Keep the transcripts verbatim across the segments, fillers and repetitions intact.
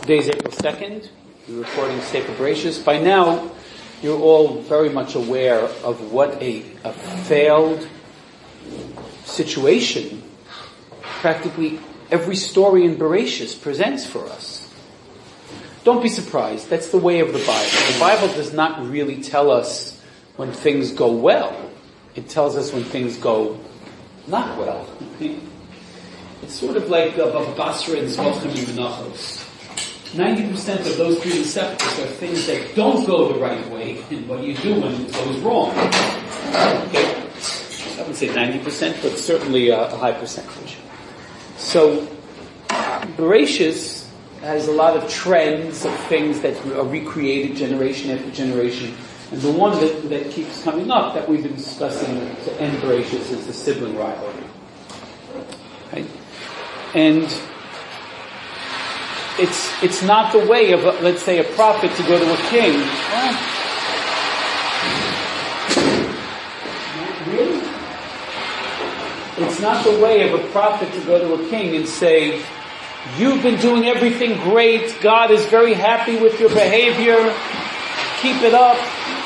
Today's April second. We're recording Sefer Bereshis. By now, you're all very much aware of what a, a failed situation practically every story in Bereshis presents for us. Don't be surprised. That's the way of the Bible. The Bible does not really tell us when things go well. It tells us when things go not well. It's sort of like Bava Basra and Zvachim Menachos. ninety percent of those three receptacles are things that don't go the right way, and what do you do when it goes wrong? Okay. I wouldn't say ninety percent, but certainly a, a high percentage. So, Bereshis has a lot of trends of things that are recreated generation after generation. And the one that, that keeps coming up that we've been discussing to end Bereshis is the sibling rivalry. Right? And it's it's not the way of, a, let's say, a prophet to go to a king. What? Really? It's not the way of a prophet to go to a king and say, you've been doing everything great, God is very happy with your behavior, keep it up.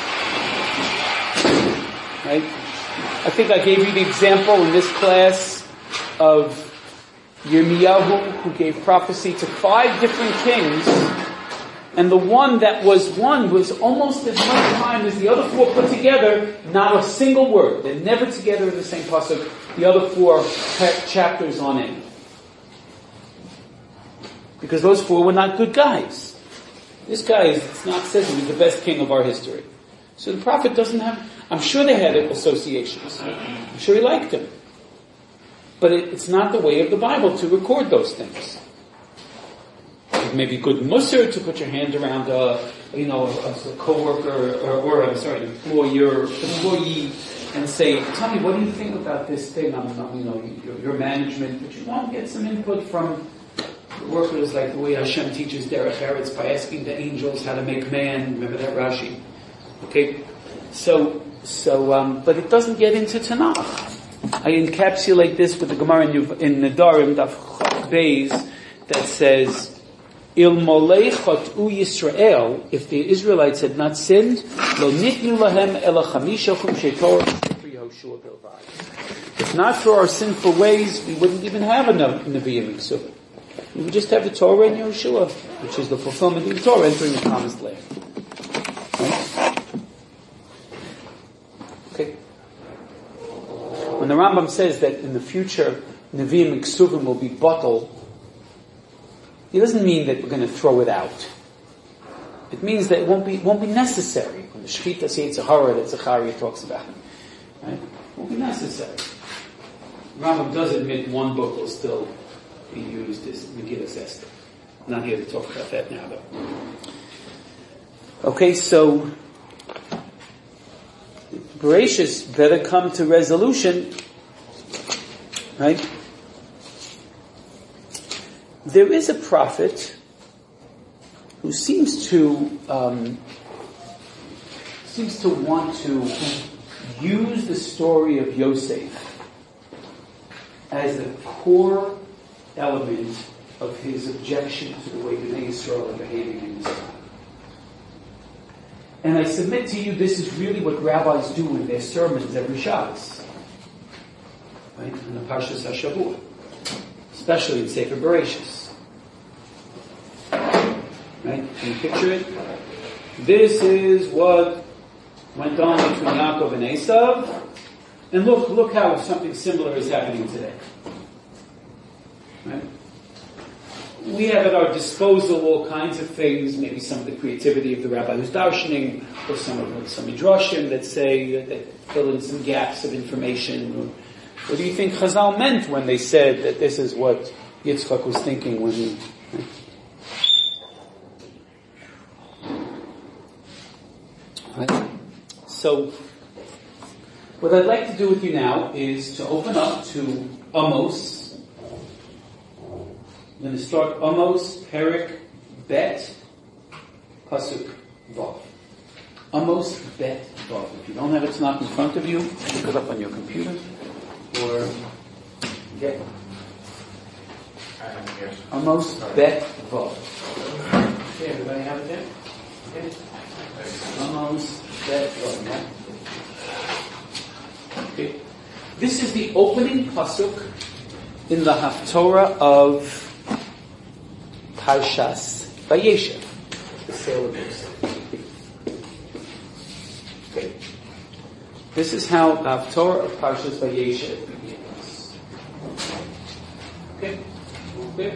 Right? I think I gave you the example in this class of Yirmiyahu, who gave prophecy to five different kings, and the one that was one was almost as much time as the other four put together, not a single word. They're never together in the same pasuk, the other four chapters on end. Because those four were not good guys. This guy is, it's not says he was the best king of our history. So the prophet doesn't have, I'm sure they had associations. I'm sure he liked him. But it, it's not the way of the Bible to record those things. It may be good musar to put your hand around a, you know, a, a co-worker, or, or I'm sorry, an employer, employee, and say, tell me, what do you think about this thing? I'm not, you know, your, your management, but you want to get some input from the workers, like the way Hashem teaches Derech Eretz by asking the angels how to make man. Remember that Rashi? Okay, so so, um, but it doesn't get into Tanakh. I encapsulate this with the Gemara in, in Nedarim, Daf Chaf Beis, that says, Il molei chot'u Yisrael, if the Israelites had not sinned, lo nitnu lahem ela chamisha chum shetor for Yehoshua bilvad. If not for our sinful ways, we wouldn't even have a Nevi'im Ksuvim. We would just have the Torah and Yehoshua, which is the fulfillment of the Torah entering the promised land. Right? Okay. When the Rambam says that in the future Nevi'im and Ksuvim will be bottled, he doesn't mean that we're going to throw it out. It means that it won't be, it won't be necessary. When the Shechita Yetzer Hara that Zechariah talks about, right? It won't be necessary. The Rambam does admit one book will still be used as Megillas Esther. I'm not here to talk about that now, though. Okay, so Bereshis better come to resolution, right? There is a prophet who seems to um, seems to want to use the story of Yosef as a core element of his objection to the way Bnei Yisrael are behaving in this time. And I submit to you, this is really what rabbis do in their sermons every Shabbos. Right? In the Parshas HaShavua. Especially in Sefer Bereshis. Right? Can you picture it? This is what went on between Yaakov and Esav. And look, look how something similar is happening today. Right? We have at our disposal all kinds of things, maybe some of the creativity of the rabbi who's darshaning, or some of some midrashim that say, that fill in some gaps of information. What do you think Chazal meant when they said that this is what Yitzchak was thinking when he... Right? So, what I'd like to do with you now is to open up to Amos. I'm going to start Amos, Perek, Bet, Pasuk, Vav. Amos, Bet, Vav. If you don't have it, it's not in front of you. Look it up on your computer. Or get. Um, Amos Bet Vav. Okay, everybody have it there? Okay. Amos Bet Vav. Yeah. Okay. This is the opening pasuk in the Haftorah of Parshas Vayeshev, the sale of Yosef. Okay. This is how the Haftorah of Parshas Vayeshev begins. Okay. Okay.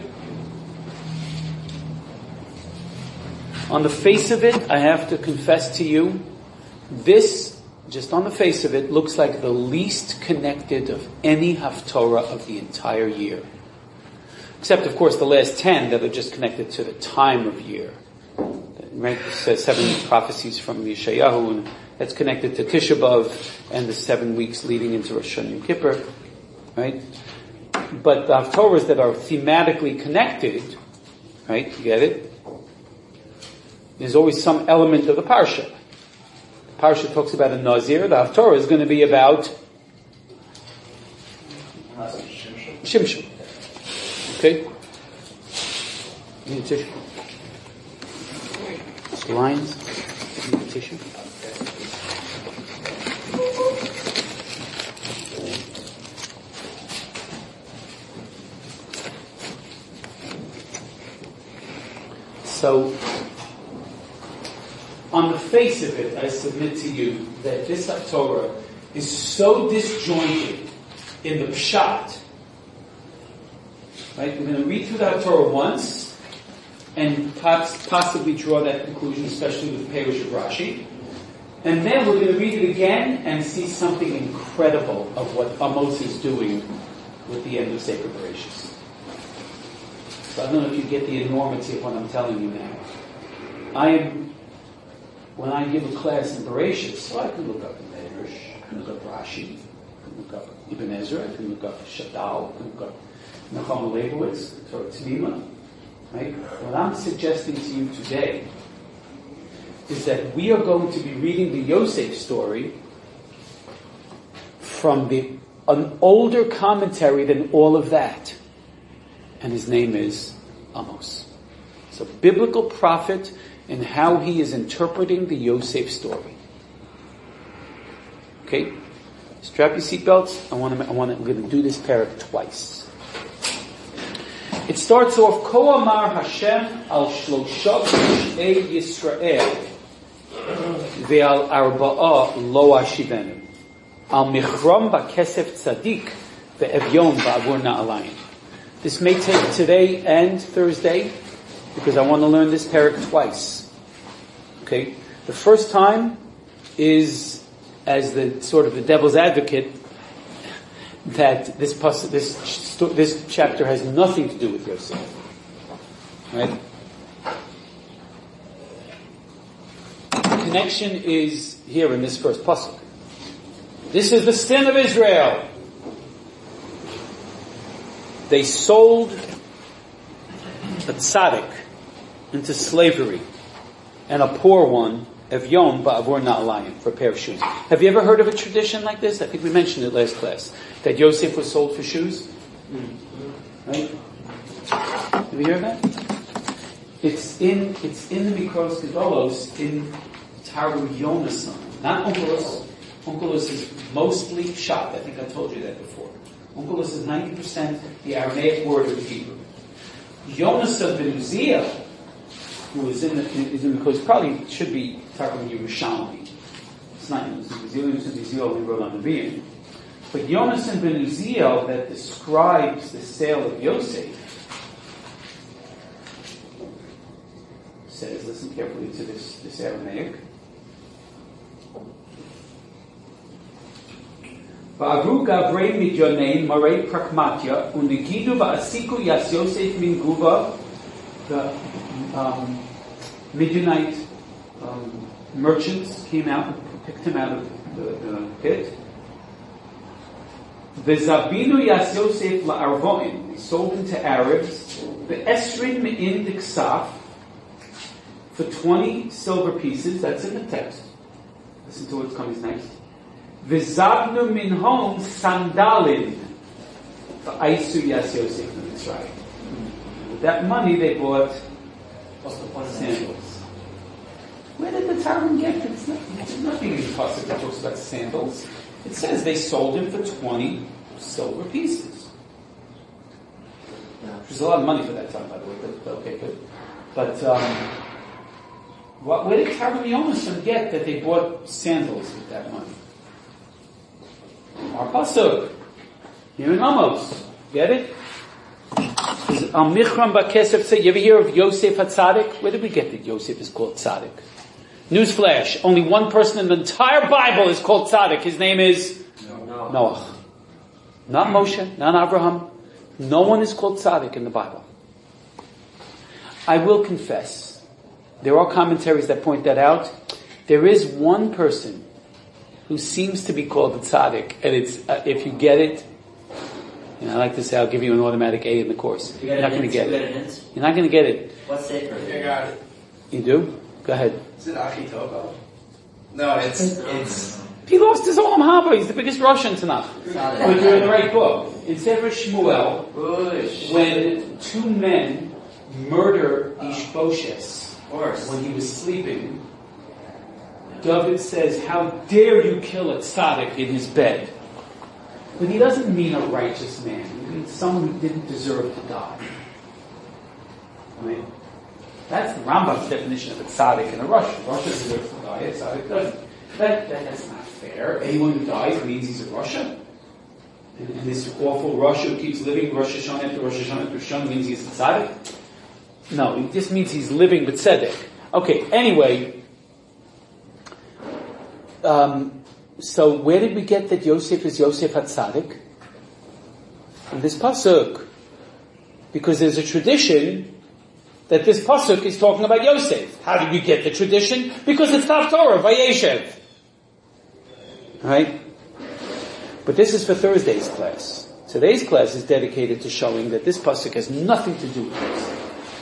On the face of it, I have to confess to you, this, just on the face of it, looks like the least connected of any Haftorah of the entire year. Except, of course, the last ten that are just connected to the time of year. Right? It says seven prophecies from Yeshayahu, and that's connected to Tisha B'Av and the seven weeks leading into Rosh Hashanah and Kippur. Right? But the Haftorahs that are thematically connected, right, you get it? There's always some element of the Parsha. The Parsha talks about a Nazir, the Haftorah is going to be about Shimshon. Okay? You need a tissue? It's lines. You need a tissue? So, on the face of it, I submit to you that this Haftorah is so disjointed in the Pshat. Right? We're going to read through the Haftorah once and poss- possibly draw that conclusion, especially with Perush of Rashi. And then we're going to read it again and see something incredible of what Amos is doing with the end of Sefer Bereshis. So I don't know if you get the enormity of what I'm telling you now. I am, when I give a class in Bereshis, so I can look up in Medrash, I can look up Rashi, I can look up Ibn Ezra, I can look up Shadal, I can look up Nachum Leibowitz, Torah Tzlima, right? What I'm suggesting to you today is that we are going to be reading the Yosef story from the an older commentary than all of that. And his name is Amos. It's a biblical prophet in how he is interpreting the Yosef story. Okay? Strap your seatbelts. I want to, I want to, we're going to do this parak twice. It starts off, Ko Amar Hashem al Shlosha B'Shei Yisrael Ve'al Arba'a Lo Ashivenu Al Michram Ba'Kesef Tzadik Ve'Evyon Ba'avur Na'alayim. This may take today and Thursday because I want to learn this parak twice. Okay? The first time is as the sort of the devil's advocate that this this this chapter has nothing to do with Yosef. Right? The connection is here in this first pasuk. This is the sin of Israel. They sold a tzaddik into slavery and a poor one, Evyon ba'avur na'alayim, for a pair of shoes. Have you ever heard of a tradition like this? I think we mentioned it last class. That Yosef was sold for shoes? Right? Have you heard that? It's in, it's in the Mikros Gedolos in Targum Yonasan. Not Onkelos. Onkelos is mostly Pshat. I think I told you that before. Onkelos is ninety percent the Aramaic word of the Hebrew. Yonasan ben Uzziel, who is in the, is in the Mikros, probably should be Targum Yerushalmi. It's not Uzziel, it's Uzziel, we wrote on the Nevi'im. But Yonasan ben Uzziel that describes the sale of Yosef says, listen carefully to this, this Aramaic. Va'avru gavrei midyonein marei prakmatya unigidu va'asiku yas Yosef min guva. The um, Midianite um, merchants came out and picked him out of the, the pit. V'zabinu yas Yosef la'arvoin. They sold him to Arabs. Ve'esrin me'in diksaf. For twenty silver pieces. That's in the text. Listen to what's coming next. V'zabnu minhom sandalin. V'aisu yas Yosef l'Mitzrayim. With that money, they bought sandals. Where did the Targum get it? There's nothing in the pasuk that talks about sandals. It says they sold him for twenty silver pieces. Yeah. Which was a lot of money for that time, by the way. But, but okay, good. But um, what, where did Targum Yonason get that they bought sandals with that money? Our pasuk here in Amos. Get it? Al Michram Bakesef say, you ever hear of Yosef HaTzadik? Where did we get that Yosef is called Tzadik? Newsflash, only one person in the entire Bible is called Tzadik. His name is no. Noah. Not Moshe, not Abraham. No one is called Tzadik in the Bible. I will confess, there are commentaries that point that out. There is one person who seems to be called a Tzadik, and it's, uh, if you get it, you know, I like to say, I'll give you an automatic A in the course. You You're not going to get it. You're not going to get it. What's Sefer? I got it. You do? Go ahead. Is it Achitophel? No, it's it's. He lost his Olam Haba. He's the biggest Russian Tanakh. But you're in the right book. In Sefer Shmuel, when two men murder Ishbosheth when he was sleeping, David says, "How dare you kill a tzaddik in his bed?" But he doesn't mean a righteous man. He means someone who didn't deserve to die. I mean, that's the Rambam's definition of a tzaddik in a Russian. Russia deserves to die, a tzaddik doesn't. That, that, that's not fair. Anyone who dies means he's a Russia. And, and this awful Russia who keeps living Rosh Hashanah after Rosh Hashanah after Rosh Hashanah means he's a tzaddik? No, it just means he's living b'tzedek. Okay, anyway. Um... So where did we get that Yosef is Yosef HaTzadik? From this pasuk. Because there's a tradition that this pasuk is talking about Yosef. How did we get the tradition? Because it's not Torah, Vayeshev. Right? But this is for Thursday's class. Today's class is dedicated to showing that this pasuk has nothing to do with this.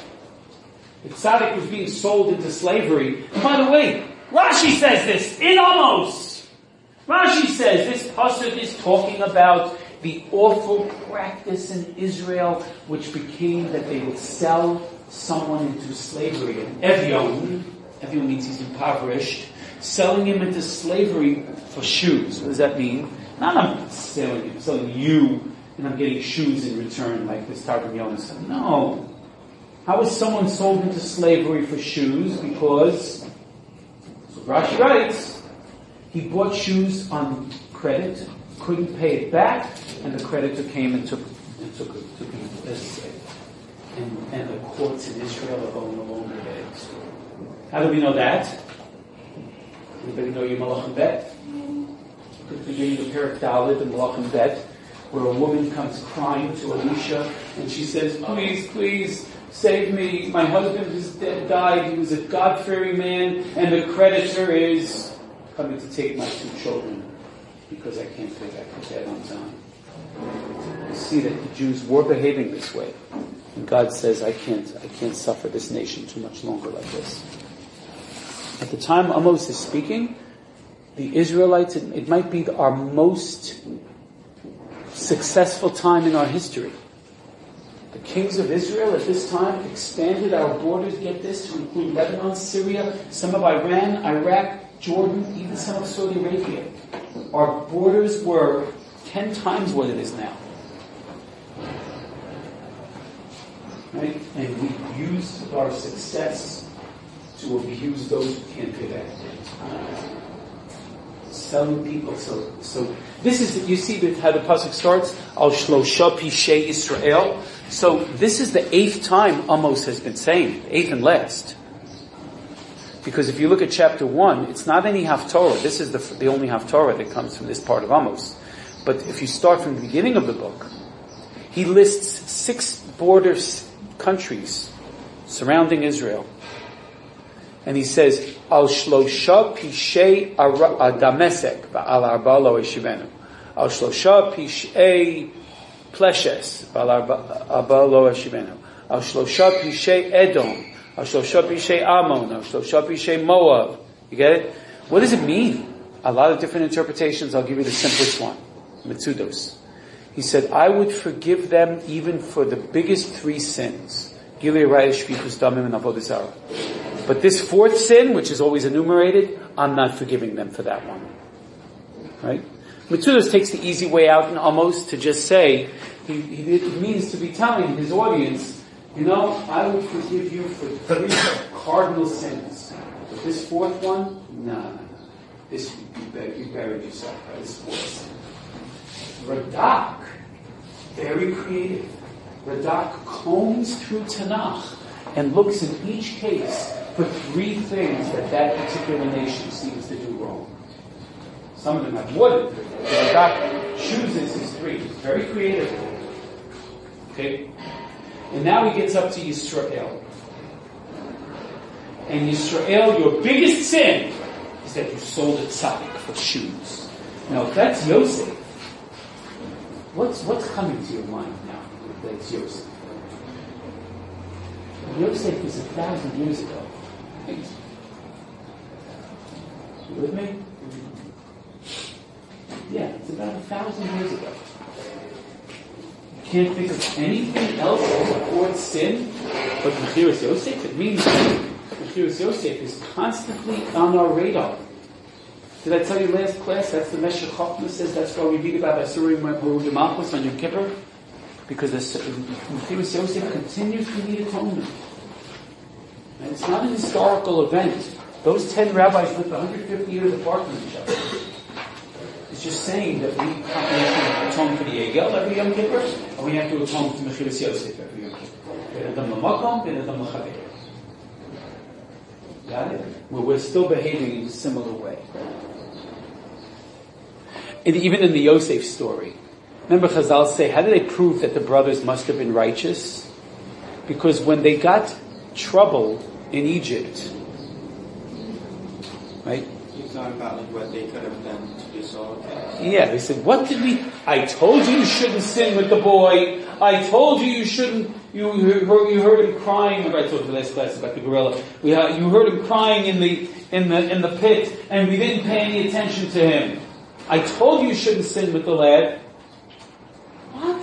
The Tzadik was being sold into slavery. And by the way, Rashi says this in Amos. Rashi says this pasuk is talking about the awful practice in Israel, which became that they would sell someone into slavery. And Evion, Evion means he's impoverished, selling him into slavery for shoes. What does that mean? Not I'm selling him, selling you, and I'm getting shoes in return, like this Targum Yonason. No. How is someone sold into slavery for shoes? Because, so Rashi writes, he bought shoes on credit, couldn't pay it back, and the creditor came and took and took it, took him as slave. And, and the courts in Israel are going along with it. How do we know that? Anybody know your Malachim Bet? At the beginning of Perek Dalet, the Malachim Bet, where a woman comes crying to Elisha, and she says, "Please, please, save me. My husband has died. He was a God-fearing man, and the creditor is coming to take my two children because I can't pay back the debt on time." You see that the Jews were behaving this way, and God says, "I can't, I can't suffer this nation too much longer like this." At the time Amos is speaking, the Israelites, it, it might be our most successful time in our history. The kings of Israel at this time expanded our borders, get this, to include Lebanon, Syria, some of Iran, Iraq, Jordan, even some of Saudi Arabia. Our borders were ten times what it is now. Right? And we used our success to abuse those who can't pay back debt. Selling people. So, so this is, you see that how the pasuk starts? Al shlosha pishei Israel. So this is the eighth time Amos has been saying, eighth and last. Because if you look at chapter one, it's not any Haftorah. This is the, the only Haftorah that comes from this part of Amos. But if you start from the beginning of the book, he lists six border countries surrounding Israel. And he says, Al shlosha pishei Damesek va'al arba lo yeshivenu. Al shlosha pishei Pleshes va'al arba lo yeshivenu. Al shlosha pishei Edom. Al shlosha pishei Ammon. Al shlosha pishei Moab. You get it? What does it mean? A lot of different interpretations. I'll give you the simplest one. Mitzudos. He said, I would forgive them even for the biggest three sins. Gilui Arayos, Shfikus Damim, and Avodah Zarah. But this fourth sin, which is always enumerated, I'm not forgiving them for that one. Right? Metzudos takes the easy way out and almost to just say, he, he, it means to be telling his audience, you know, I will forgive you for three cardinal sins. But this fourth one, no, no, no. This, you, bur- you buried yourself by this fourth sin. Radak, very creative. Radak combs through Tanakh and looks in each case for three things that that particular nation seems to do wrong. Some of them have more than three. Radak chooses his three. He's very creative. Okay? And now he gets up to Yisrael. And Yisrael, your biggest sin is that you sold a tzaddik for shoes. Now, if that's Yosef, what's what's coming to your mind now that it's Yosef? Yosef was a thousand years ago. Right? You with me? Yeah, it's about a thousand years ago. Can't think of anything else as a fourth sin but Mechiras Yosef. It means Mechiras Yosef is constantly on our radar. Did I tell you last class? That's the Meshech Chochmah says that's why we read about Asurim Merud Malchus on Yom Kippur, because Mechiras Yosef continues to need atonement. And it's not an historical event. Those ten rabbis lived one hundred fifty years apart from each other. It's just saying that we have to atone for the Egel every Yom Kippur, and we have to atone for Mechiras Yosef every Yom Kippur. Got it? Well, we're still behaving in a similar way. And even in the Yosef story, remember Chazal say, how do they prove that the brothers must have been righteous? Because when they got trouble in Egypt, right? You're talking about like what they could have done to be so okay. Yeah, they said, what did we, I told you you shouldn't sin with the boy. I told you you shouldn't, you, you, heard, you heard him crying. Remember I told you last class about the gorilla. We had, you heard him crying in the, in the, in the pit, and we didn't pay any attention to him. I told you you shouldn't sin with the lad. What?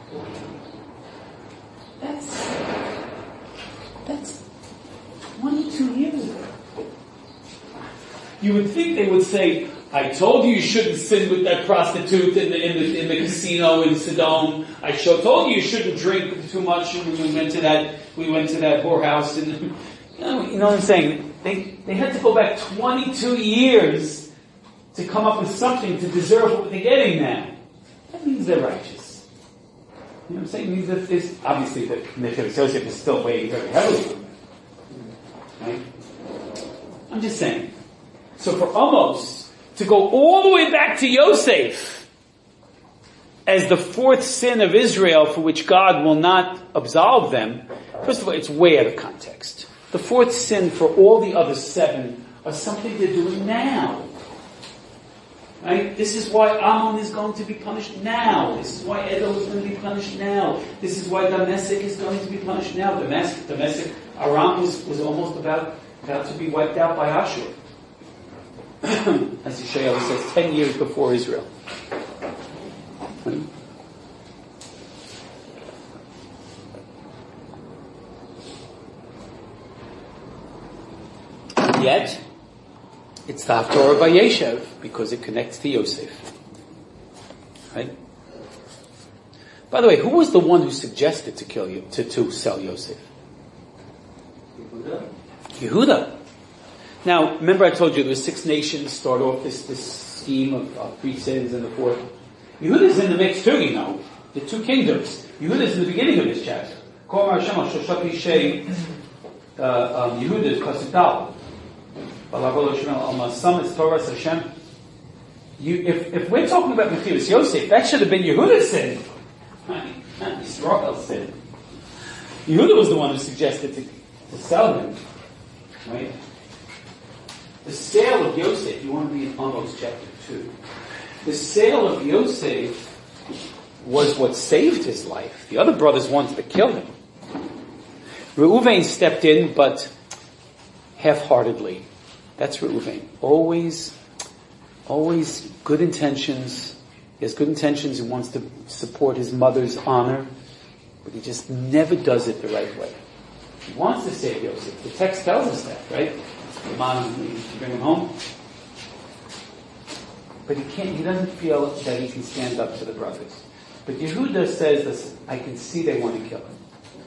That's, that's twenty-two years ago. You would think they would say, I told you you shouldn't sin with that prostitute in the, in the, in the casino in Sodom. I show, told you you shouldn't drink too much when we went to that, we went to that whorehouse. And, you know, you know what I'm saying? They, they had to go back twenty-two years to come up with something to deserve what they're getting now. That means they're righteous. You know what I'm saying? It means that this, obviously the Mechiras Yosef is still weighing very heavily on them. Right? I'm just saying. So for Amos to go all the way back to Yosef as the fourth sin of Israel for which God will not absolve them, first of all, it's way out of context. The fourth sin for all the other seven are something they're doing now. Right? This is why Ammon is going to be punished now. This is why Edom is going to be punished now. This is why Damascus is going to be punished now. Damascus, Damascus Aram was, was almost about, about to be wiped out by Ashur. As Yeshayahu says, ten years before Israel. Right? Yet, it's the Haftorah by Yeshev because it connects to Yosef. Right? By the way, who was the one who suggested to kill you, to, to sell Yosef? Yehuda. Yehuda. Now, remember I told you there were six nations start off this, this scheme of, of three sins and the fourth. Yehuda's in the mix too, you know. The two kingdoms. Yehuda's in the beginning of this chapter. Yehuda is Kasidal. You, if, if we're talking about Mechiras Yosef, that should have been Yehuda's sin. Not Yisrael's sin. Yehuda was the one who suggested to, to sell him. Right? The sale of Yosef, you want to be in Amos chapter two. The sale of Yosef was what saved his life. The other brothers wanted to kill him. Reuven stepped in, but half-heartedly. That's Reuven. Always, always good intentions. He has good intentions. He wants to support his mother's honor, but he just never does it the right way. He wants to save Yosef. The text tells us that, right? The mom, you bring him home. But he can't, he doesn't feel that he can stand up to the brothers. But Yehuda says, listen, I can see they want to kill him.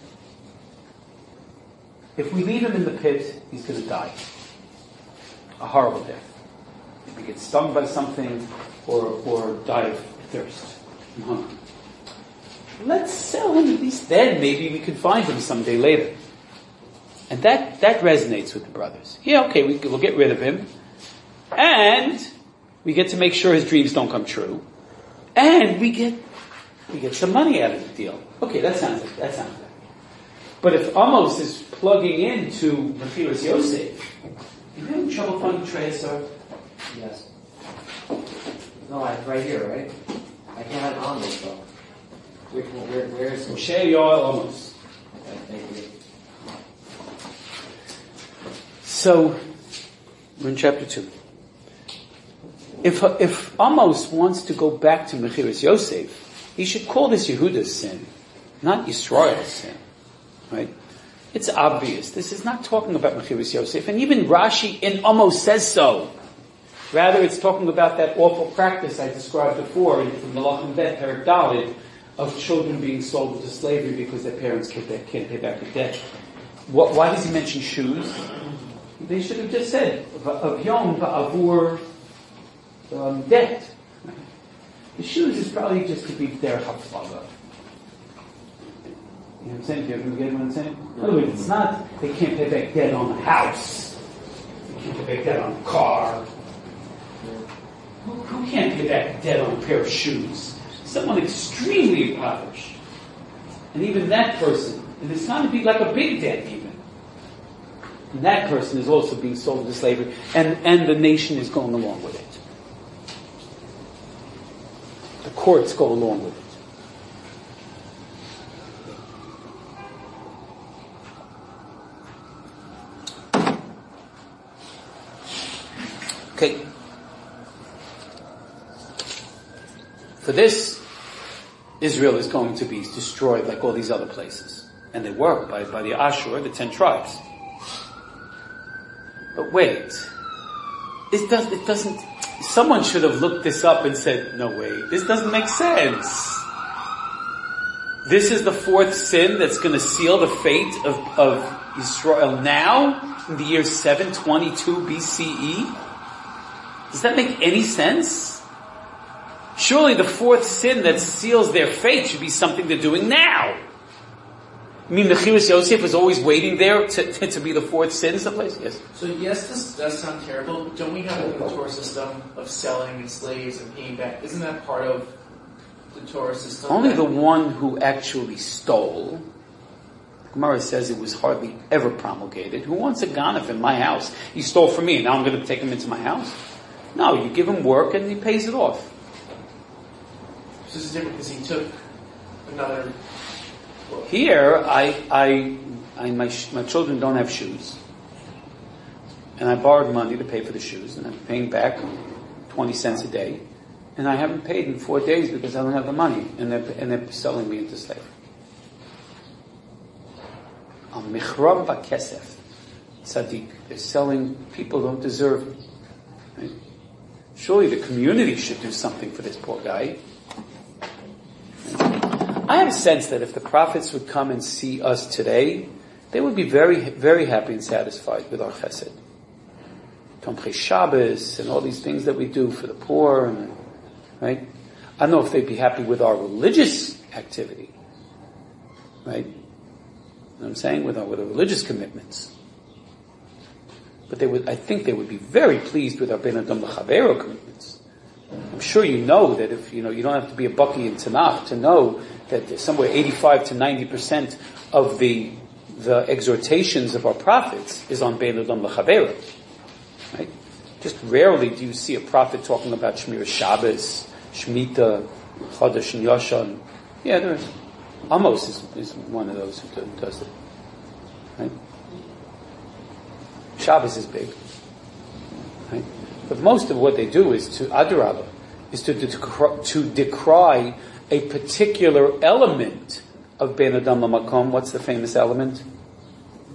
If we leave him in the pit, he's going to die. A horrible death. He gets stung by something or, or die of thirst and hunger. Let's sell him, at least then maybe we can find him someday later. And that, that resonates with the brothers. Yeah, okay, we, we'll get rid of him. And we get to make sure his dreams don't come true. And we get, we get some money out of the deal. Okay, that sounds like, that sounds like. But if Amos is plugging into Mechiras Yosef, you having trouble finding Trey, sir? Yes. No, I, right here, right? I can't have Amos though. Where, where, where is it? Moshe Yoel Amos. Okay, thank you. So, we're in chapter two. If, if Amos wants to go back to Mechiras Yosef, he should call this Yehuda's sin, not Yisrael's sin. Right? It's obvious. This is not talking about Mechiras Yosef, and even Rashi in Amos says so. Rather, it's talking about that awful practice I described before in from Melachim Bet, Perek Dalet, of children being sold into slavery because their parents can't pay, can't pay back the debt. What, why does he mention shoes? They should have just said, of Yom Ba'avur um, debt. The shoes is probably just to be their haflaga. You know what I'm saying? Do you ever get what I'm saying? In other words, it's not, they can't pay back debt on the house. They can't pay back debt on a car. Who, who can't pay back debt on a pair of shoes? Someone extremely impoverished. And even that person, and it's not to be like a big debt even. And that person is also being sold into slavery, and, and the nation is going along with it. The courts go along with it. Okay. For this, Israel is going to be destroyed like all these other places. And they were by, by the Ashur, the ten tribes. But wait. It, does, it doesn't... Someone should have looked this up and said, no way, this doesn't make sense. This is the fourth sin that's going to seal the fate of, of Israel now, in the year seven twenty-two B C E? Does that make any sense? Surely the fourth sin that seals their fate should be something they're doing now. I mean, Mechiras Yosef was always waiting there to, to, to be the fourth sin someplace? Yes. So yes, this does sound terrible. Don't we have a Torah system of selling and slaves and paying back? Isn't that part of the Torah system? Only the one who actually stole. Gemara says it was hardly ever promulgated. Who wants a ganef in my house? He stole from me, and now I'm going to take him into my house? No, you give him work and he pays it off. So this is different because he took another... Here, I, I, I my, my children don't have shoes. And I borrowed money to pay for the shoes, and I'm paying back twenty cents a day. And I haven't paid in four days because I don't have the money, and they're, and they're selling me into slavery. A michram v'kesef, tzaddik. They're selling people who don't deserve it. Right? Surely the community should do something for this poor guy. I have a sense that if the prophets would come and see us today, they would be very, very happy and satisfied with our chesed. Tomchei Shabbos and all these things that we do for the poor, and, right? I don't know if they'd be happy with our religious activity, right? You know what I'm saying? With our, with our religious commitments. But they would, I think they would be very pleased with our Ben Adam L'Chavero commitments. I'm sure you know that if, you know, you don't have to be a Baki in Tanakh to know that somewhere eighty-five to ninety percent of the, the exhortations of our prophets is on Ben Adam L'Chavero. Right? Just rarely do you see a prophet talking about Shmir Shabbos, Shemitah, Chodesh and Yoshan. Yeah, there is. Amos is, is one of those who does it. Right? Shabbos is big. Right? But most of what they do is to, Adarabah, is to, decry, to decry a particular element of Ben Adam LaMakom. What's the famous element?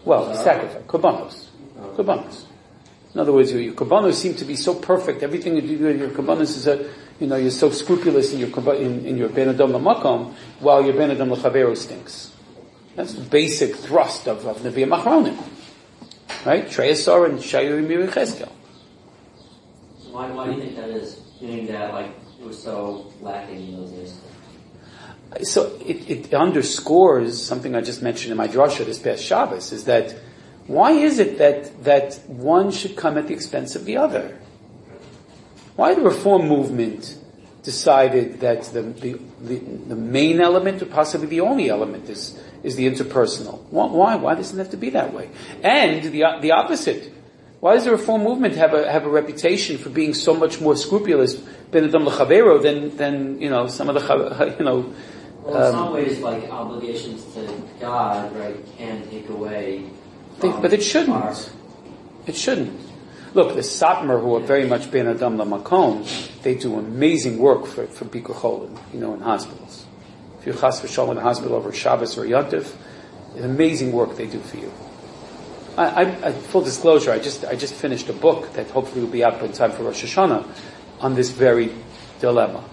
Well, sacrifice, korbanos. Korbanos. In other words, your, your korbanos seem to be so perfect. Everything you do, your korbanos is a, you know, you're so scrupulous in your in, in your ben adam lamakom, while your ben adam lechavero stinks. That's the basic thrust of, of Nevi'im Achronim. Right? Treyasor and Shayu Mir Cheskel. Why, why do you think that is? Meaning that, like, it was so lacking in those days? So it, it underscores something I just mentioned in my drasha this past Shabbos, is that why is it that, that one should come at the expense of the other? Why the Reform movement decided that the, the, the, the main element, or possibly the only element, is, is the interpersonal? Why? Why doesn't it have to be that way? And the, the opposite. Why does the Reform movement have a, have a reputation for being so much more scrupulous, ben adam lechavero, than, than, you know, some of the, you know, well, in um, some ways, like, obligations to God, right, can take away. They, but it shouldn't. Our, it shouldn't. Look, the Satmar, who are very much ben adam lamakom, they do amazing work for, for Bikur Cholim, you know, in hospitals. If you're chas v'shalom in a hospital over Shabbos or Yontif, it's amazing work they do for you. I, I, I, full disclosure, I just, I just finished a book that hopefully will be out in time for Rosh Hashanah on this very dilemma.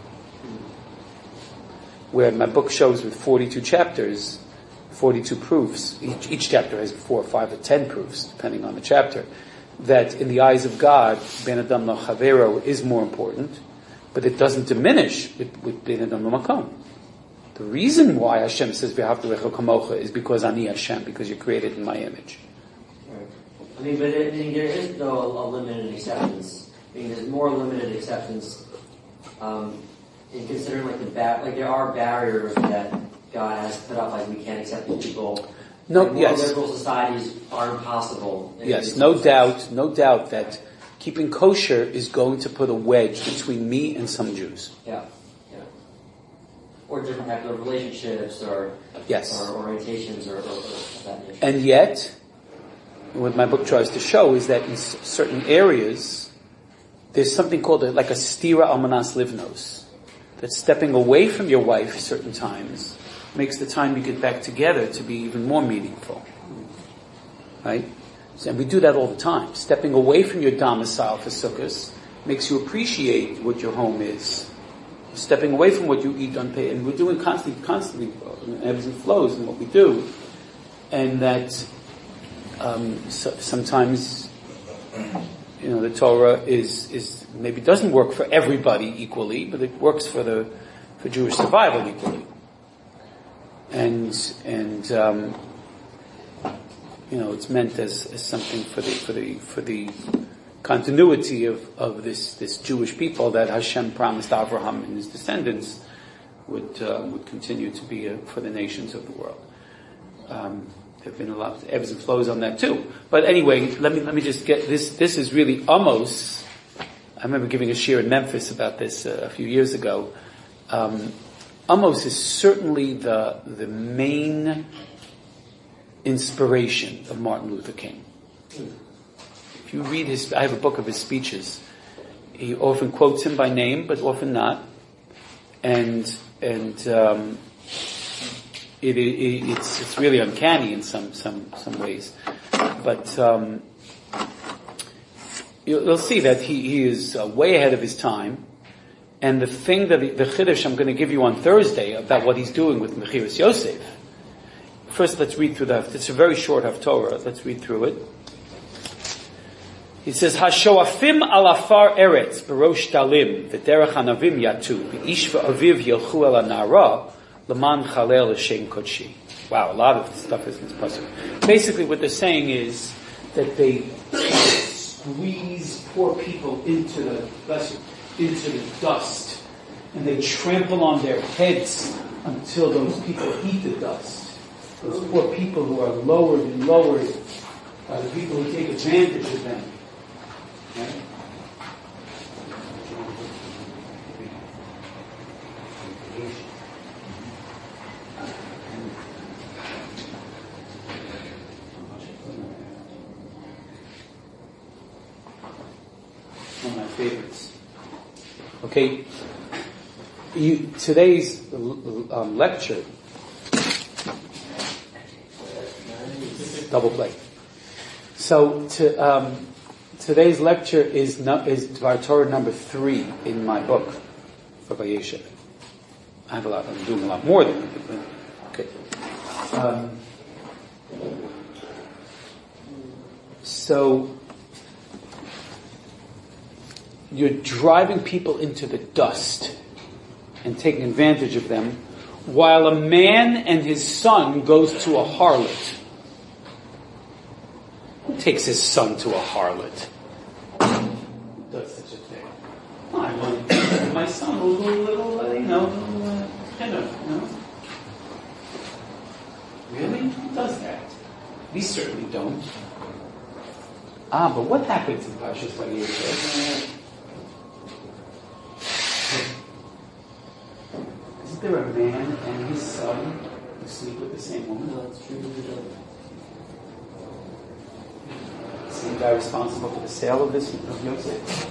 Where my book shows with forty-two chapters, forty-two proofs, each, each chapter has four, five, or ten proofs, depending on the chapter, that in the eyes of God, ben adam lechavero is more important, but it doesn't diminish with, with ben adam lemakom. The reason why Hashem says v'ahavta l'recho kamocha is because ani Hashem, because you're created in my image. Right. I mean, but I mean, there is though a, a limited acceptance. I mean, there's more limited acceptance um, in considering like the ba- like there are barriers that God has put up, like we can't accept these people. No, like, yes. Liberal societies are impossible. Yes, no doubt, no doubt that keeping kosher is going to put a wedge between me and some Jews. Yeah, yeah. Or different types of relationships, or yes, or orientations, or, or, or of that nature. And yet, what my book tries to show is that in s- certain areas, there's something called a, like a stira almanas livnos. That stepping away from your wife certain times makes the time you get back together to be even more meaningful. Right? So, and we do that all the time. Stepping away from your domicile for Sukkot makes you appreciate what your home is. Stepping away from what you eat unpaid. And we're doing constantly, constantly, ebbs and flows in what we do. And that um, so, sometimes, you know, the Torah is, is maybe doesn't work for everybody equally, but it works for the for Jewish survival equally. And and um, you know, it's meant as, as something for the for the for the continuity of, of this, this Jewish people that Hashem promised Abraham and his descendants would uh, would continue to be a, for the nations of the world. Um, there have been a lot of ebbs and flows on that too. But anyway, let me let me just get this. This is really Amos. I remember giving a shiur in Memphis about this uh, a few years ago. Um, Amos is certainly the the main inspiration of Martin Luther King. If you read his, I have a book of his speeches. He often quotes him by name, but often not. And and um, it, it, it's it's really uncanny in some some some ways. But um, you'll, you'll see that he, he is uh, way ahead of his time. And the thing that the, the chiddush I'm going to give you on Thursday about what he's doing with Mechiras Yosef. First, let's read through that. It's a very short Haftorah. Let's read through it. He says, "Hashoafim al afar eretz berosh talim v'derech hanavim yatu v'ish v'aviv yelchu el hanara leman chalel l'shem kodshi." Wow, a lot of stuff is in this pasuk. Basically, what they're saying is that they squeeze poor people into the into the dust, and they trample on their heads until those people eat the dust. Those poor people who are lowered and lowered by the people who take advantage of them. Right? One of my favorites. Okay, you, today's um, lecture double play. So to, um, today's lecture is no, is Dvar Torah number three in my book for Vayeshev. I have a lot. I'm doing a lot more than that. Okay. Um, so you're driving people into the dust and taking advantage of them, while a man and his son goes to a harlot. Who takes his son to a harlot? Who does such a thing? Oh, I want to take my son a little, little, uh, you know, little, uh, kind of, you know. Really? Who does that? We certainly don't. Ah, but what happens in Parshas Vayeshev? Isn't there a man and his son who sleep with the same woman? No, it's true. Same guy responsible for the sale of this of Yosef.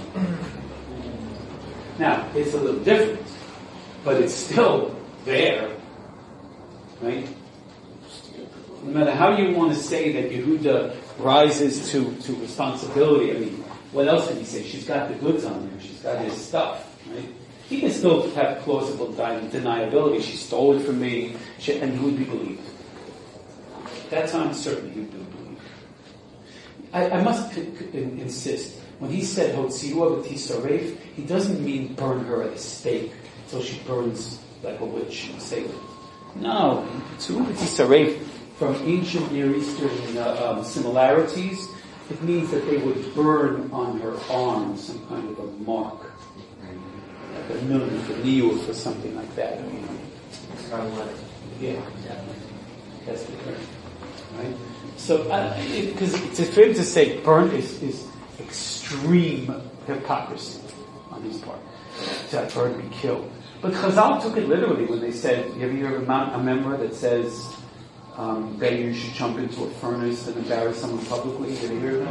Now, it's a little different, but it's still there, right? No matter how you want to say that Yehuda rises to, to responsibility, I mean, what else did he say? She's got the goods on her. She's got his stuff, right? He can still have plausible deniability. She stole it from me, she, and he would be believed. That's I'm certain he would be believed. I, I must c- c- insist, when he said Hotziua v'tisaref, he doesn't mean burn her at a stake until she burns like a witch and say, no, Hotziua v'tisaref, from ancient Near Eastern uh, um, similarities, it means that they would burn on her arm some kind of a mark, like a nun, a niyur, or something like that. You know. Yeah, that's the term, right? So, because uh, it's fair to say burn is, is extreme hypocrisy on his part. To have burn be killed. But Chazal took it literally when they said, have you ever heard a member that says um, that you should jump into a furnace and embarrass someone publicly? Did you hear that?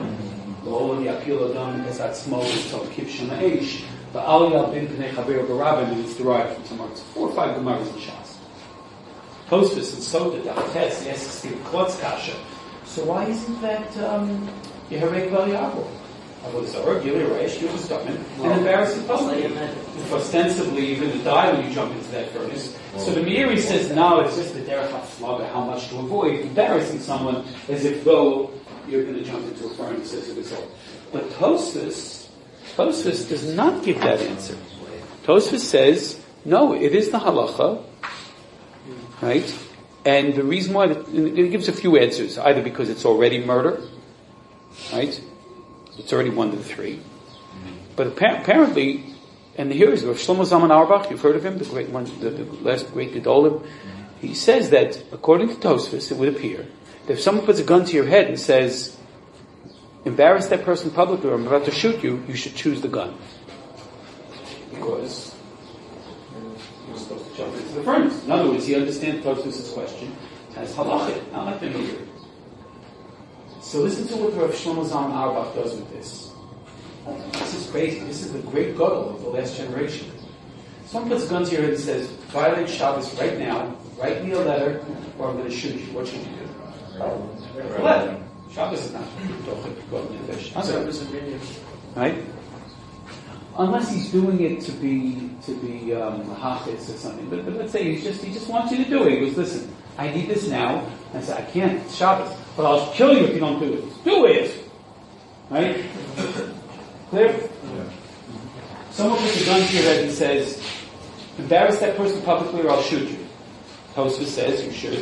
And it's derived from some arts. Four or five Gemaras in Shas. Tosfos and Sota, Daches, yes, Steve Klotz Kasha. So why isn't that um, Yeharek Val Ya'avor? Avodah Zarah, Gilui Reish, Yud Stomach, and embarrass it publicly. If ostensibly you're going to die when you jump into that furnace. So the Meiri says, no, it's just the derech haflaga, how much to avoid embarrassing someone as if though you're going to jump into a furnace as a result. But Tosfos, Tosfos does not give that answer. Tosfos says, no, it is the halacha, right? And the reason why, it gives a few answers, either because it's already murder, right? It's already one to the three. But apparently, and here is Rav Shlomo Zalman Auerbach, you've heard of him, the great one, the, the last great Gedolim. He says that, according to Tosfos, it would appear that if someone puts a gun to your head and says, embarrass that person publicly or I'm about to shoot you, you should choose the gun. Because you're supposed to jump into the furnace. In other words, he understands Tosfos' question as halachit, not like the Meiri. So listen to what Rav Shlomo Zalman Auerbach does with this. This is crazy. This is the great gadol of the last generation. Someone puts a gun to your head and says, violate Shabbos right now, write me a letter, or I'm going to shoot you. What should you do? A letter. Shabbos is not right? Unless he's doing it to be to be um, hachis or something. But, but let's say he's just he just wants you to do it. He goes, listen, I need this now. I say, I can't. It's Shabbos, but I'll kill you if you don't do it. Do it, right? Clear? Yeah. Someone puts a gun to your head and says, embarrass that person publicly or I'll shoot you. Tosfos says you should.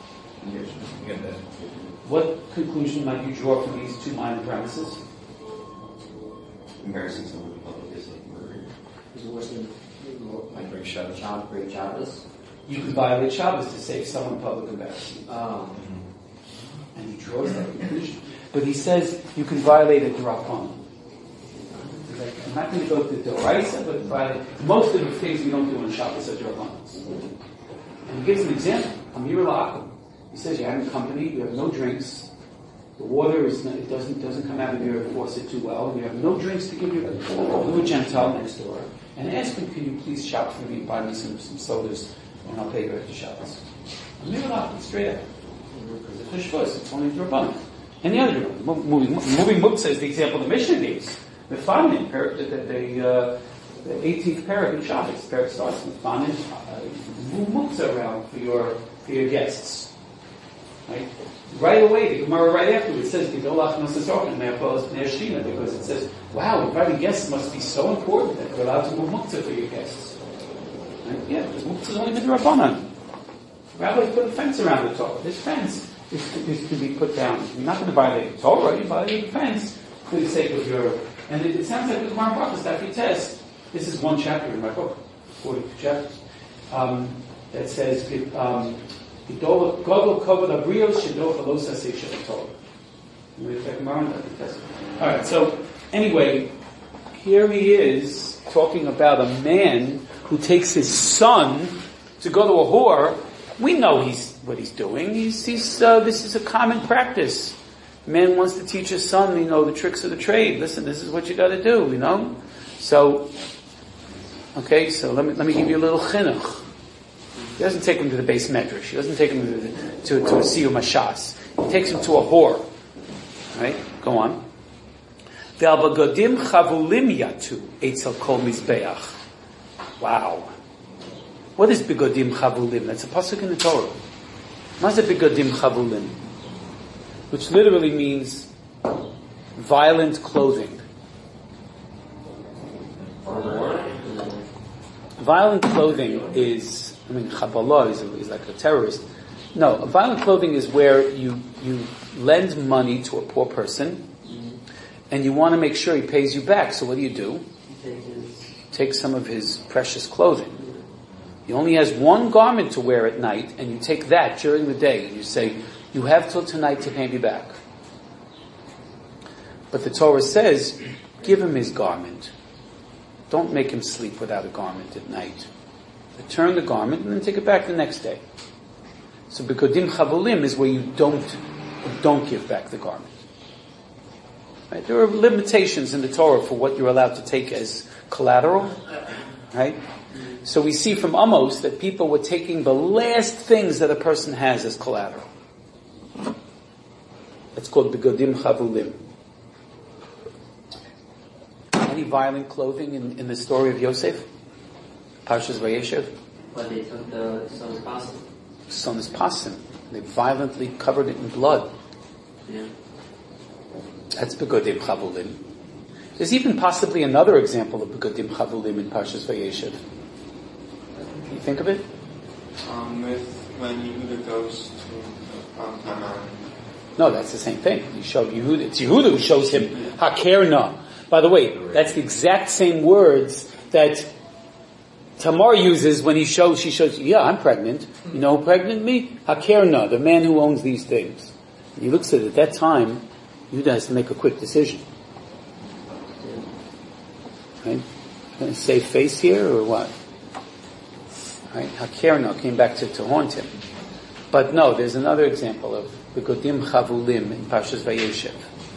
What conclusion might you draw from these two minor premises? Embarrassing someone in public is like murder. Is it worse than Like break Shabbos. child break Shabbos? You could violate Shabbos to save someone public embarrassment. Um, And he draws that conclusion. But he says you can violate a drapon. Like, I'm not going to go to the Doraisa, but violate. Most of the things we don't do on Shabbos are drapons. And he gives an example. Amir La'akum. He says you're having company, you have no drinks, the water is not, it doesn't doesn't come out of your faucet too well, and you have no drinks to give you. Go to a Gentile next door and ask him, can you please shop for me, buy me some, some sodas, and I'll pay you after Shabbos. Amir La'akum, straight up. to shvus. It's only Rabbanan. And the other moving moving muktzah is the example the Mishnah gives. The famin, the the, uh, the eighteenth parak in Shabbos. Parak starts with famin. Uh, move muktzah around for your for your guests. Right, right away. The Gemara right afterwards says Gedolach Nosasorkan Me'apos Ne'ashina, because it says, "Wow, inviting guests must be so important that you're allowed to move muktzah for your guests." Right? Yeah, because muktzah is only midrabanan. Rabbis put a fence around the Torah. This fence is, is to be put down. You're not going to violate the Torah, you violate the fence for the sake of your... And it, it sounds like the Gemara Brachos, that test. This is one chapter in my book, forty-two chapters, um, that says, um, Alright, so anyway, here he is talking about a man who takes his son to go to a whore. We know he's what he's doing. He's, he's uh, this is a common practice. A man wants to teach his son, you know, the tricks of the trade. Listen, this is what you got to do, you know. So, okay, so let me let me give you a little chinuch. He doesn't take him to the base medrash. He doesn't take him to the, to, to a siyum mashas. He takes him to a whore. Right? Go on. Ve'al begodim chavulim yatu eitzel kol mizbeach. Wow. What is begodim chavulim? That's a pasuk in the Torah. What is begodim chavulim? Which literally means violent clothing. Violent clothing is, I mean, Chabalah is, is like a terrorist. No, violent clothing is where you you lend money to a poor person, and you want to make sure he pays you back. So what do you do? Take some of his precious clothing. He only has one garment to wear at night, and you take that during the day, and you say, you have till tonight to pay me back. But the Torah says, give him his garment. Don't make him sleep without a garment at night. Return the garment and then take it back the next day. So begodim chavulim is where you don't don't give back the garment. Right? There are limitations in the Torah for what you're allowed to take as collateral. Right? So we see from Amos that people were taking the last things that a person has as collateral. It's called begodim chavulim. Any violent clothing in, in the story of Yosef? Parshas Vayeshev? But they took the son's pasim. Son's pasim. They violently covered it in blood. Yeah. That's begodim chavulim. There's even possibly another example of begodim chavulim in Parshas Vayeshev. Can you think of it? Um, with when Yehuda goes to um, Haman. No, that's the same thing. You show Yehuda. It's Yehuda who shows him hakerna. By the way, that's the exact same words that Tamar uses when he shows, she shows, yeah, I'm pregnant. You know who pregnant me? Hakerna, the man who owns these things. And he looks at it at that time, Yehuda has to make a quick decision. Right? Going to save face here or what? Right? Hakerna came back to, to haunt him. But no, there's another example of begodim chavulim in Parshas Vayeshev.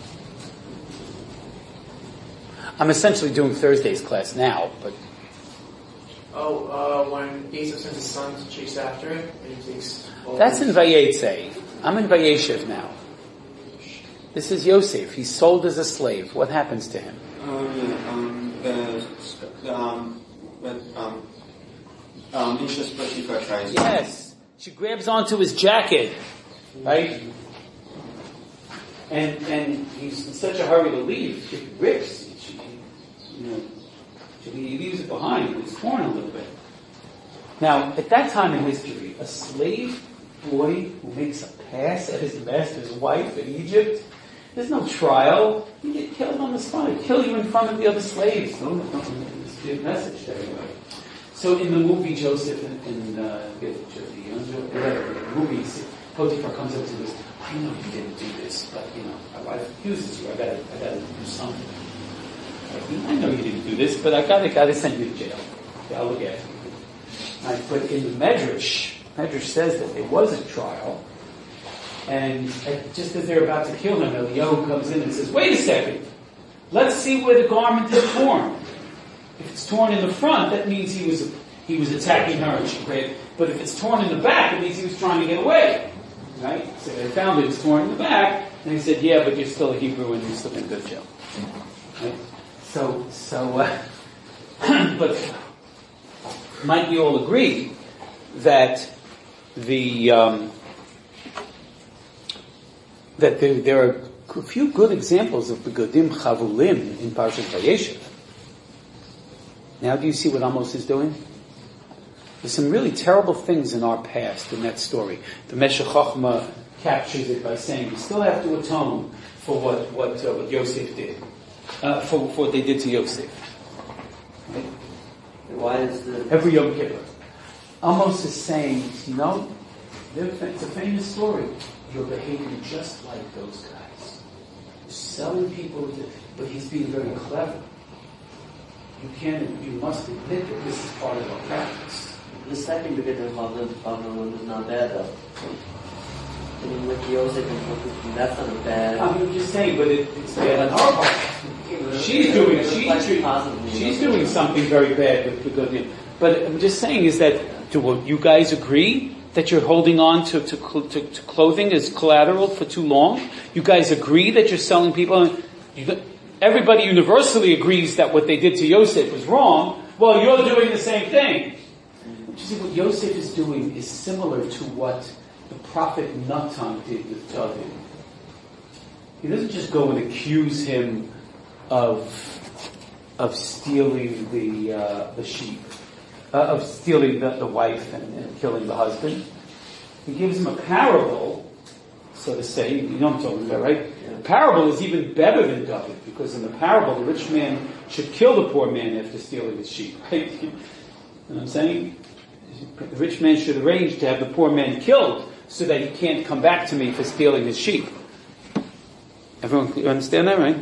I'm essentially doing Thursday's class now, but... Oh, uh, when Esau sends his son to chase after him, and he takes... That's in Vayetze. I'm in Vayeshev now. This is Yosef. He's sold as a slave. What happens to him? Oh, yeah, um, the, the, um, when, um, um, Isha's Potiphar tries. Yes. She grabs onto his jacket, right? And, and he's in such a hurry to leave, it rips. You know, he leaves it behind, it's torn a little bit. Now, at that time in history, a slave boy who makes a pass at his master's wife in Egypt, there's no trial. You get killed on the spot. They kill you in front of the other slaves. No, no, no, it's a good message to everybody. So in the movie Joseph and, and uh, the, the movie, Potiphar comes up to us, I know you didn't do this, but you know, my wife accuses you, I gotta, I gotta do something. I know you didn't do this, but I gotta, gotta send you to jail. Okay, I'll look after you. Right, but in the Medrash, Medrash says that there was a trial, and just as they're about to kill him, Eliyahu comes in and says, wait a second, let's see where the garment is torn. If it's torn in the front, that means he was he was attacking her and she grabbed. But if it's torn in the back, it means he was trying to get away. Right? So they found it torn in the back, and he said, yeah, but you're still a Hebrew and you're still in good jail. Right? So, so, uh, but might we all agree that the, um, that there, there are a few good examples of begodim chavulim in Parshat Vayeshev. Now do you see what Amos is doing? There's some really terrible things in our past in that story. The Meshech Chochmah captures it by saying, we still have to atone for what, what, uh, what Yosef did. Uh, for, for what they did to Yosef. Right? Why is the... Every Yom Kippur. Amos is saying, you know, it's a famous story. You're behaving just like those guys. You're selling people, to, but he's being very clever. You can't, you must admit that this is part of our practice. The second beginning of the Babylon is not bad though. I mean, with Yosef and Shlomo, that's not bad. I'm just saying, but it, it's bad on our part. She's doing, she's, doing, she's doing something very bad with Begodim. But I'm just saying is that, do you guys agree that you're holding on to, to, to, to clothing as collateral for too long? You guys agree that you're selling people? You, everybody universally agrees that what they did to Yosef was wrong. Well, you're doing the same thing. You see, what Yosef is doing is similar to what the prophet Natan did with David. He doesn't just go and accuse him of of stealing the uh, the sheep, uh, of stealing the, the wife and, and killing the husband. He gives him a parable, so to say. You know what I'm talking about, right? Yeah. The parable is even better than David, because in the parable, the rich man should kill the poor man after stealing his sheep. Right? You know what I'm saying? The rich man should arrange to have the poor man killed so that he can't come back to me for stealing his sheep. Everyone, you understand that, right?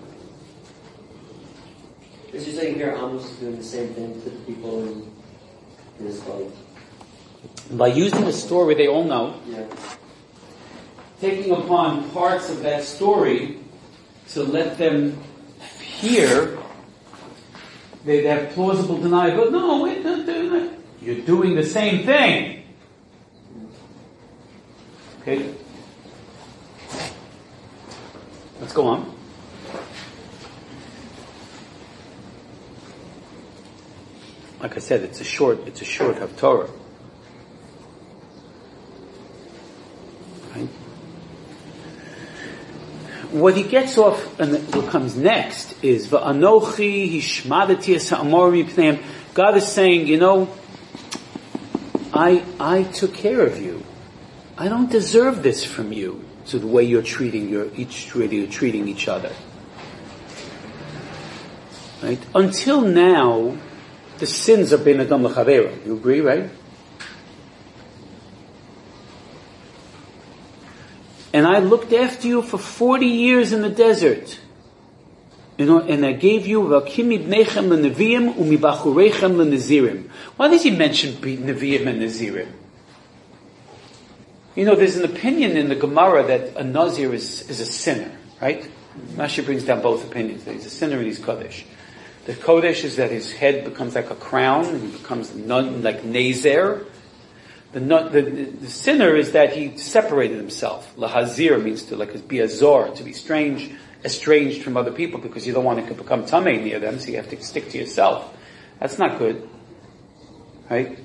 Is you saying here Amos is doing the same thing to the people in his life? By using a story they all know, yeah. taking upon parts of that story to let them hear, they have plausible deniability. No, wait, don't do that. You're doing the same thing. Okay? Let's go on. Like I said, it's a short, it's a short Haftorah. Right? What he gets off, and what comes next, is Va'anochi hishmadati ha'amorim mipneim. God is saying, you know, I I took care of you. I don't deserve this from you. So the way you're treating your each way you're treating each other. Right? Until now, the sins have been Adam l'chavera. You agree, right? And I looked after you for forty years in the desert. You know, and I gave you Vakim ibnechem leneviim umibachurechem lenezirim. Why does he mention neviim and nezirim? You know, there's an opinion in the Gemara that a nazir is, is a sinner, right? Rashi brings down both opinions. That he's a sinner and he's kodesh. The kodesh is that his head becomes like a crown and he becomes nun, like nazer. The, the, the sinner is that he separated himself. Lahazir means to like be a zor, to be strange, estranged from other people because you don't want to become tamei near them, so you have to stick to yourself. That's not good. Right?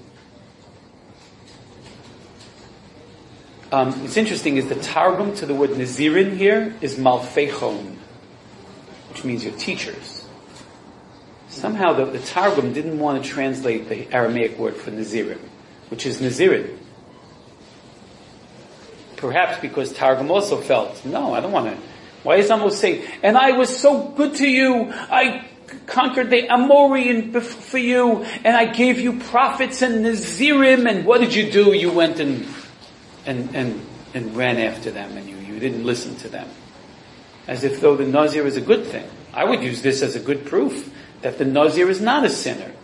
Um, what's interesting is the targum to the word nazirin here is malfechon, which means your teachers. Somehow the, the targum didn't want to translate the Aramaic word for nazirim, which is nazirin. Perhaps because targum also felt, no, I don't want to. Why is Amos saying, and I was so good to you, I conquered the Amorian for you, and I gave you prophets and nazirim, and what did you do? You went and and and, and ran after them, and you, you didn't listen to them. As if though the nazir is a good thing. I would use this as a good proof that the nazir is not a sinner.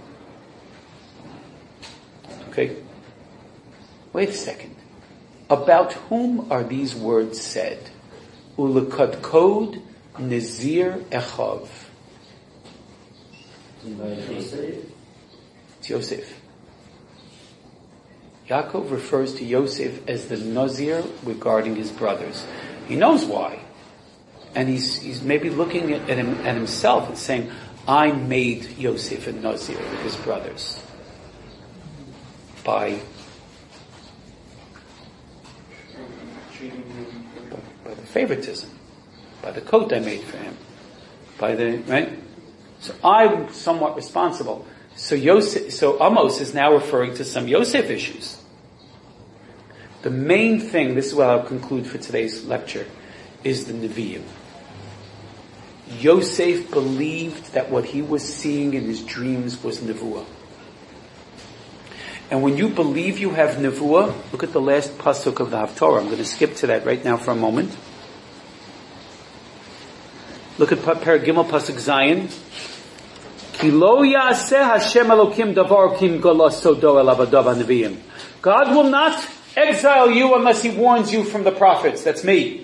Okay? Wait a second. About whom are these words said? Ulekadkod Nazir Echav. It's Yosef. Yaakov refers to Yosef as the Nazir regarding his brothers. He knows why. And he's, he's maybe looking at, at, him, at himself and saying, I made Yosef a Nazir with his brothers. By, by, by the favoritism. By the coat I made for him. By the, right? So I'm somewhat responsible. So Yosef, so Amos is now referring to some Yosef issues. The main thing, this is what I'll conclude for today's lecture, is the Nevi'im. Yosef believed that what he was seeing in his dreams was Nevuah. And when you believe you have Nevuah, look at the last pasuk of the Haftorah. I'm going to skip to that right now for a moment. Look at Perek Gimel pasuk Zayin. Ki lo ya'aseh Hashem Elokim davar kim gola sodo el avadav haneviyim. God will not exile you unless He warns you from the prophets. That's me.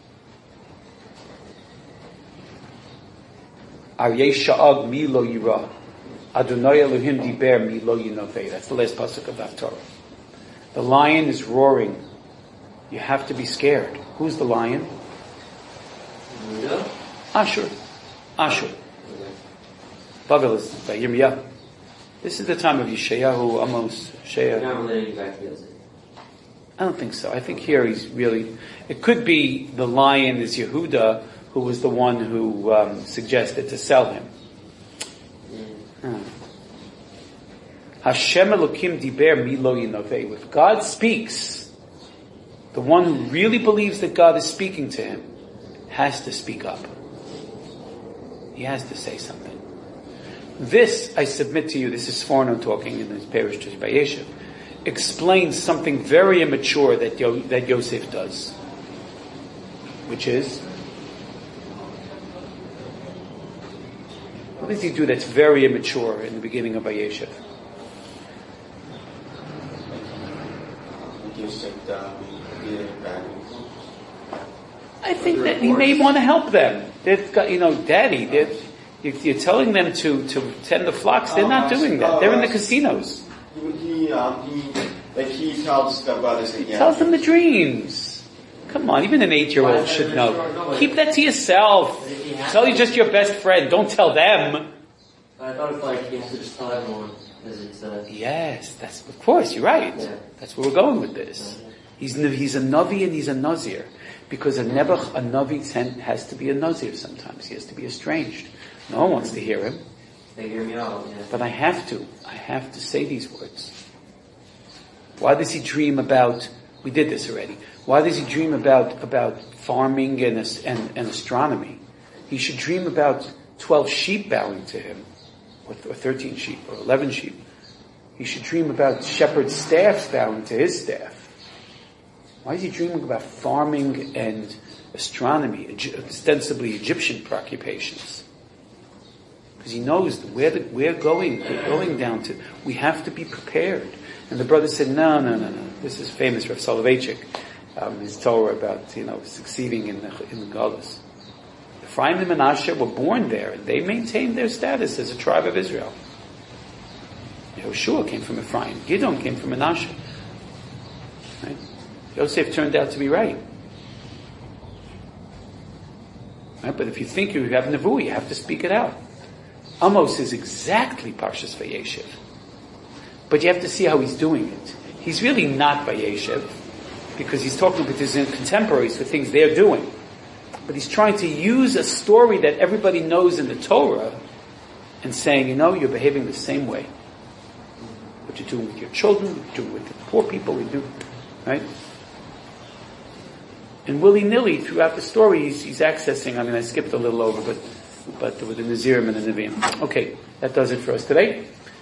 Aryeh sha'ag mi lo yira. Adonai Elohim diber mi lo yinovei. That's the last pasuk of that Torah. The lion is roaring. You have to be scared. Who's the lion? Yeah. Ashur. Ashur. Bavel is by Yirmiyah. This is the time of Yeshayahu, Amos, Shea. Not relating back to Yosef. I don't think so. I think here he's really, it could be the lion is Yehuda, who was the one who um, suggested to sell him. Hmm. Hashem Elokim diber mi lo yinovei. If God speaks, the one who really believes that God is speaking to him has to speak up. He has to say something. This, I submit to you, this is Sforno talking in his Parish to Vayeshev, explains something very immature that Yo, that Yosef does. Which is, what does he do that's very immature in the beginning of Vayeshev? I think that he may want to help them. They've got, you know, daddy, they're, you're telling them to, to tend the flocks, they're not doing that. They're in the casinos. He, um, he, like he tells the brothers that he tells them the dreams. Come on, even an eight-year-old should know. Keep that to yourself. Tell you just your best friend. Don't tell them. I thought it's like you have to just tell everyone. It's, uh, yes, that's, of course, you're right. Yeah. That's where we're going with this. He's, he's a Navi and he's a Nazir. Because a Nebuch, a Navi has to be a Nazir sometimes. He has to be estranged. No one wants to hear him. They hear me out, yeah. But I have to. I have to say these words. Why does he dream about, we did this already, why does he dream about, about farming and, and, and astronomy? He should dream about twelve sheep bowing to him, or, or thirteen sheep, or eleven sheep. He should dream about shepherd staffs bowing to his staff. Why is he dreaming about farming and astronomy, ostensibly Egyptian preoccupations? Because he knows that we're, the, we're going, we're going down to, we have to be prepared. And the brother said, no, no, no, no. This is famous Rav Soloveitchik, um, his Torah about, you know, succeeding in the, in the Galus. Ephraim and Menashe were born there, and they maintained their status as a tribe of Israel. Yehoshua came from Ephraim. Gidon came from Menashe. Right? Yosef turned out to be right. Right? But if you think you have Nevuah, you have to speak it out. Amos is exactly Parshas Vayeshev. But you have to see how he's doing it. He's really not Vayeshev, because he's talking with his contemporaries for things they're doing. But he's trying to use a story that everybody knows in the Torah and saying, you know, you're behaving the same way. What you're doing with your children, what you're doing with the poor people, you do, right? And willy-nilly, throughout the story, he's, he's accessing, I mean, I skipped a little over, but, but with the Nazirim and the Nevi'im. Okay, that does it for us today.